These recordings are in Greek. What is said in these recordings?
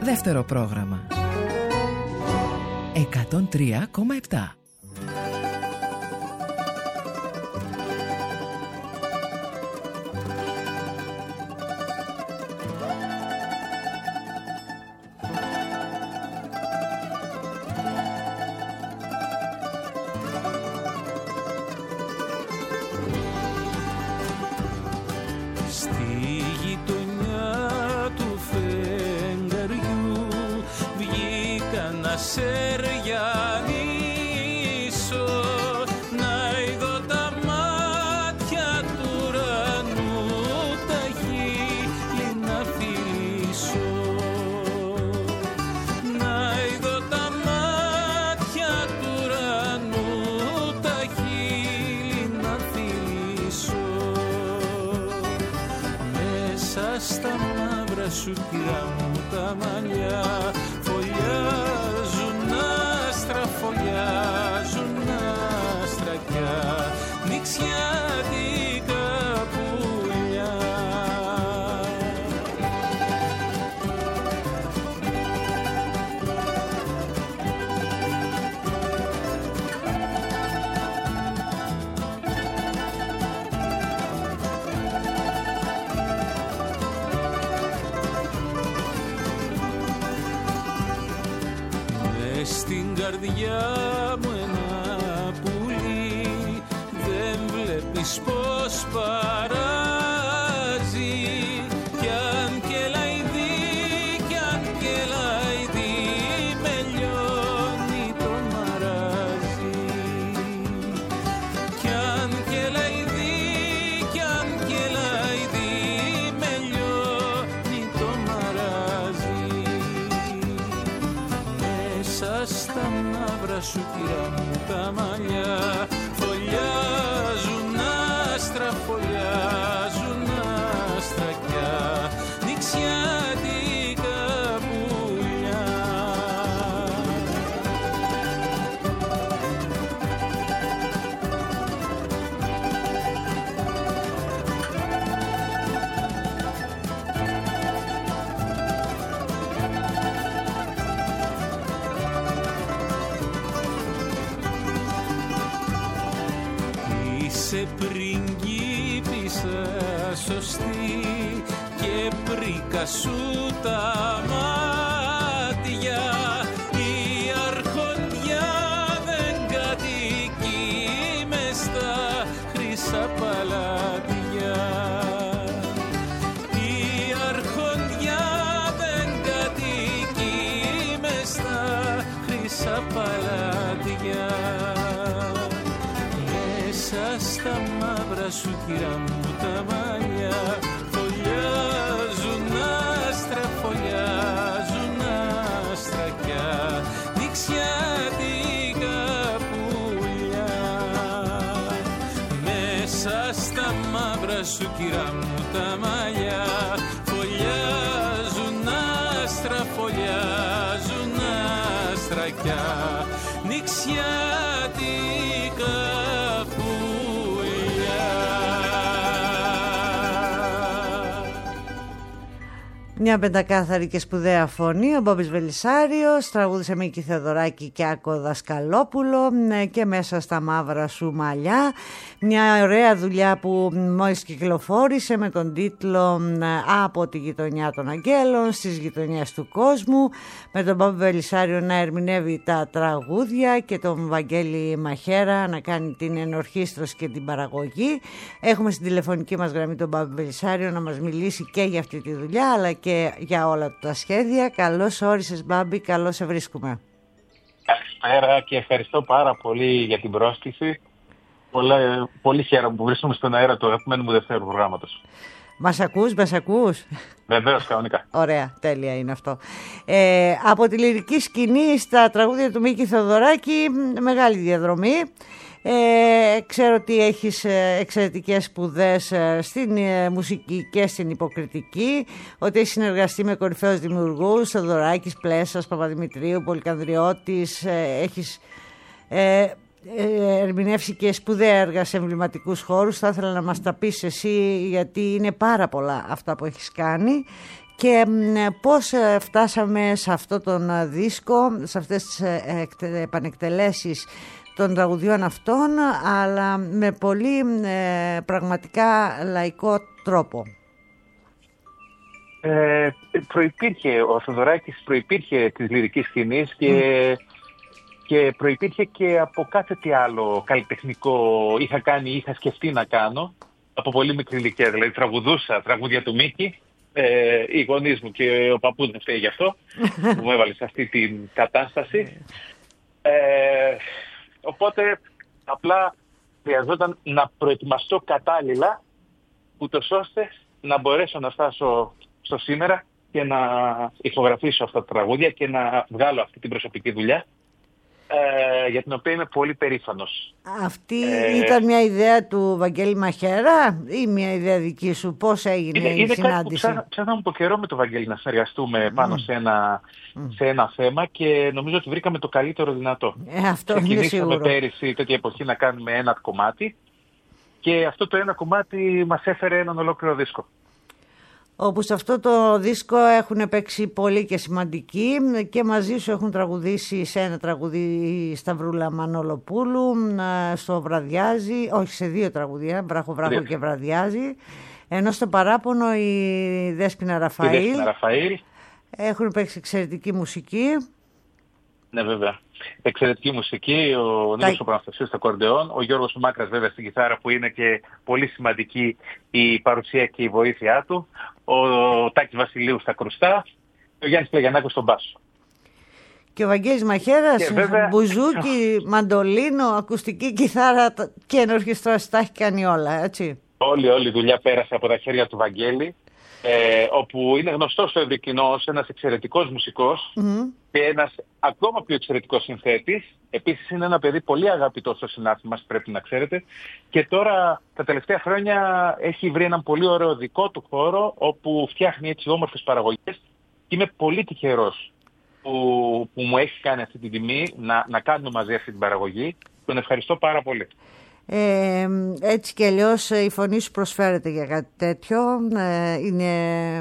Δεύτερο πρόγραμμα 103,7. Στην καρδιά μου ένα πουλί, δεν βλέπεις πως παράζει, κι αν κελαϊδί, κι αν κελαϊδί, με λιώνει το μαράζι. Κι αν κελαϊδί, κι αν κελαϊδί, με λιώνει το μαράζι. Στα μαύρα σου κυρά μου τα μαλλιά φωλιάζουν άστρα, φωλιάζουν αστρακιά, νηξιάτικα πουλιά. Σε πριγκίπισσα σωστή και πρίκα σου τα μάτια, η αρχοντιά δεν κατοικεί μες στα χρυσά παλάτια. Η αρχοντιά δεν κατοικεί μες στα χρυσά παλάτια. Στα μαύρα σου κυρά μου τα μαλλιά φωλιάζουν άστρα, φωλιάζουν αστρακιά, νηξιάτικα πουλιά. Μέσα στα μαύρα σου κυρά μου τα μαλλιά φωλιάζουν άστρα, φωλιάζουν αστρακιά, νηξιάτικα Μια πεντακάθαρη και σπουδαία φωνή, ο Μπόμπης Βελισσάριος, τραγούδισε με Μίκη Θεοδωράκη και Άκο Δασκαλόπουλο και μέσα στα μαύρα σου μαλλιά. Μια ωραία δουλειά που μόλις κυκλοφόρησε με τον τίτλο «Από τη γειτονιά των Αγγέλων στις γειτονιές του κόσμου», με τον Μπόμπη Βελισσάριο να ερμηνεύει τα τραγούδια και τον Βαγγέλη Μαχέρα να κάνει την ενορχήστρωση και την παραγωγή. Έχουμε στην τηλεφωνική μας γραμμή τον Μπόμπη Βελισσάριο να μας μιλήσει και για αυτή τη δουλειά αλλά και για όλα τα σχέδια. Καλώς όρισες Μπάμπη, καλώς σε βρίσκουμε. Καλησπέρα και ευχαριστώ πάρα πολύ για την πρόσκληση. Πολύ χαίρομαι που βρίσκομαι στον αέρα του αγαπημένου μου δευτέρου προγράμματος. Μας ακούς? Βεβαίως, κανονικά. Ωραία, τέλεια είναι αυτό. Από τη λυρική σκηνή στα τραγούδια του Μίκη Θεοδωράκη, μεγάλη διαδρομή. Ξέρω ότι έχεις εξαιρετικές σπουδές στην μουσική και στην υποκριτική, ότι έχεις συνεργαστεί με κορυφαίους δημιουργούς, Θεοδωράκης, Πλέσσας, Παπαδημητρίου, Πολυκανδριώτης, έχεις ερμηνεύσει και σπουδαία έργα σε εμβληματικούς χώρους. Θα ήθελα να μας τα πεις εσύ, γιατί είναι πάρα πολλά αυτά που έχεις κάνει. Και πώς φτάσαμε σε αυτό τον δίσκο, σε αυτές τις επανεκτελέσεις των τραγουδιών αυτών, αλλά με πολύ πραγματικά λαϊκό τρόπο. Ο Θοδωράκης προϋπήρχε της λυρικής σκηνής και προϋπήρχε και από κάθε τι άλλο καλλιτεχνικό είχα σκεφτεί να κάνω από πολύ μικρή ηλικία. Δηλαδή τραγουδούσα τραγούδια του Μίκη, οι γονείς μου και ο παππούς μου φταίει γι' αυτό που με έβαλε σε αυτή την κατάσταση. Οπότε απλά χρειαζόταν να προετοιμαστώ κατάλληλα, ούτως ώστε να μπορέσω να φτάσω στο σήμερα και να ηχογραφήσω αυτά τα τραγούδια και να βγάλω αυτή την προσωπική δουλειά, για την οποία είμαι πολύ περήφανος. Αυτή ήταν μια ιδέα του Βαγγέλη Μαχέρα ή μια ιδέα δική σου? Πώς έγινε η συνάντηση? Είναι κάτι που ψάχναμε από καιρό με τον Βαγγέλη να συνεργαστούμε πάνω σε ένα θέμα και νομίζω ότι βρήκαμε το καλύτερο δυνατό. Αυτό είναι σίγουρο. Πέρυσι τέτοια εποχή να κάνουμε ένα κομμάτι και αυτό το ένα κομμάτι μας έφερε έναν ολόκληρο δίσκο. Όπου σε αυτό το δίσκο έχουν παίξει πολύ και σημαντικοί και μαζί σου έχουν τραγουδήσει σε ένα τραγουδί Σταυρούλα Μανολοπούλου, στο Βραδιάζει, όχι σε 2 τραγουδιά, Βράχο και Βραδιάζει, ενώ στο παράπονο η Δέσποινα Ραφαήλ έχουν παίξει εξαιρετική μουσική. Ναι, βέβαια. Εξαιρετική μουσική, ο Νίκος ο Παναστασίου στο ακορντεόν, ο Γιώργος Μάκρας βέβαια στην κιθάρα, που είναι και πολύ σημαντική η παρουσία και η βοήθειά του, ο Τάκης Βασιλείου στα κρουστά, ο Γιάννης Πλαγιανάκος στον μπάσο. Και ο Βαγγέλης Μαχέρας, βέβαια, μπουζούκι, μαντολίνο, ακουστική κιθάρα και ενορχιστρώσεις, τα έχει κάνει όλα, έτσι. Όλη η δουλειά πέρασε από τα χέρια του Βαγγέλη, όπου είναι γνωστός στο ευρύ κοινό ως ένας εξαιρετικός μουσικός και ένας ακόμα πιο εξαιρετικός συνθέτης. Επίσης είναι ένα παιδί πολύ αγαπητό στο συνάρτημα μας, πρέπει να ξέρετε. Και τώρα τα τελευταία χρόνια έχει βρει έναν πολύ ωραίο δικό του χώρο, όπου φτιάχνει έτσι όμορφες παραγωγές. Και είμαι πολύ τυχερός που μου έχει κάνει αυτή την τιμή να κάνουμε μαζί αυτή την παραγωγή. Τον ευχαριστώ πάρα πολύ. Έτσι κι αλλιώς η φωνή σου προσφέρεται για κάτι τέτοιο, είναι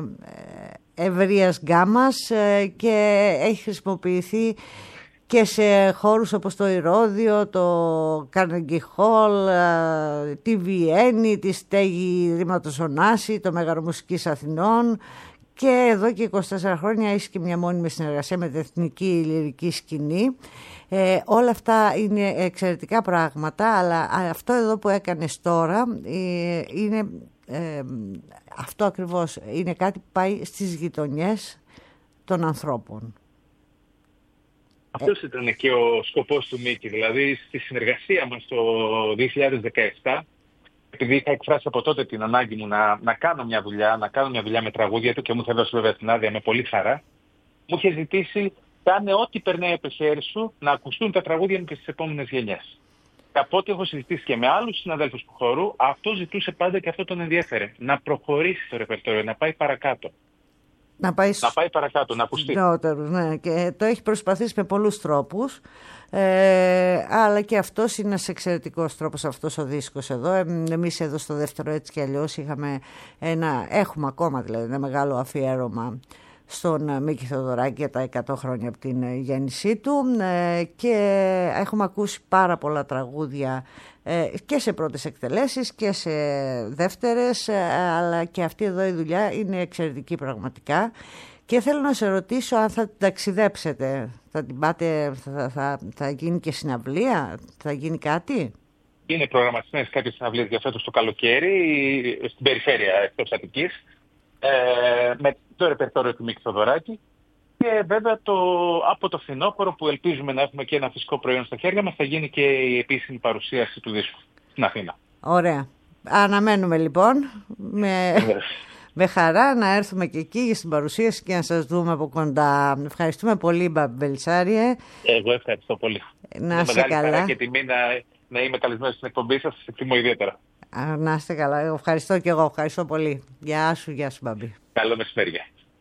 ευρείας γκάμας και έχει χρησιμοποιηθεί και σε χώρους όπως το Ηρώδειο, το Carnegie Hall, τη Βιέννη, τη Στέγη Δήματος Ωνάση, το Μέγαρο Μουσικής Αθηνών, και εδώ και 24 χρόνια έχει και μια μόνιμη συνεργασία με την Εθνική Λυρική Σκηνή. Όλα αυτά είναι εξαιρετικά πράγματα, αλλά αυτό εδώ που έκανες τώρα είναι αυτό ακριβώς, είναι κάτι που πάει στις γειτονιές των ανθρώπων. Αυτός ήταν και ο σκοπός του Μίκη, δηλαδή στη συνεργασία μας το 2017, επειδή είχα εκφράσει από τότε την ανάγκη μου να κάνω μια δουλειά με τραγούδια του και μου είχε δώσει βέβαια την άδεια με πολύ χαρά, μου είχε ζητήσει: κάνε ό,τι περνάει από το χέρι σου να ακουστούν τα τραγούδια μου και στις επόμενες γενιές. Από ό,τι έχω συζητήσει και με άλλους συναδέλφους του χώρου, αυτό ζητούσε πάντα και αυτό τον ενδιέφερε. Να προχωρήσει το ρεπερτόριο, να πάει παρακάτω. Να πάει παρακάτω, να ακουστεί. Ναι, και το έχει προσπαθήσει με πολλούς τρόπους, αλλά και αυτός είναι ένας εξαιρετικός τρόπος, αυτός ο δίσκος εδώ. Εμείς εδώ στο δεύτερο Έτσι κι αλλιώς έχουμε ακόμα δηλαδή ένα μεγάλο αφιέρωμα στον Μίκη Θοδωράκη για τα 100 χρόνια από την γέννησή του, και έχουμε ακούσει πάρα πολλά τραγούδια και σε πρώτες εκτελέσεις και σε δεύτερες, αλλά και αυτή εδώ η δουλειά είναι εξαιρετική πραγματικά. Και θέλω να σε ρωτήσω αν θα την ταξιδέψετε, θα την πάτε, θα γίνει και συναυλία, θα γίνει κάτι? Είναι προγραμματισμένες κάποιες συναυλίες για φέτος το καλοκαίρι στην περιφέρεια εκτός Αττικής, με το ρεπερτόριο του Μίκη Θοδωράκη, και βέβαια από το φθινόπωρο, που ελπίζουμε να έχουμε και ένα φυσικό προϊόν στα χέρια μας, θα γίνει και η επίσημη παρουσίαση του δίσκου στην Αθήνα. Ωραία. Αναμένουμε λοιπόν με χαρά να έρθουμε και εκεί για την παρουσίαση και να σας δούμε από κοντά. Ευχαριστούμε πολύ, Μπάμπη Βελισσάριε. Εγώ ευχαριστώ πολύ. Να είστε καλά. Χαρά και τιμή να είμαι καλεσμένος στην εκπομπή σας, σας εκτιμώ ιδιαίτερα. Να είστε καλά. Ευχαριστώ και εγώ. Ευχαριστώ πολύ. Γεια σου, Μπάμπη. Καλό μεσημέρι.